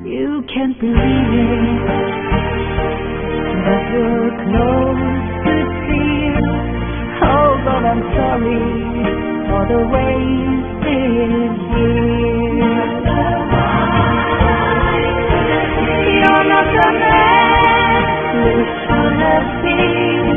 You can't believe it, but you're close to see. Oh, but I'm sorry for the wasted years. You're not the man we should have been.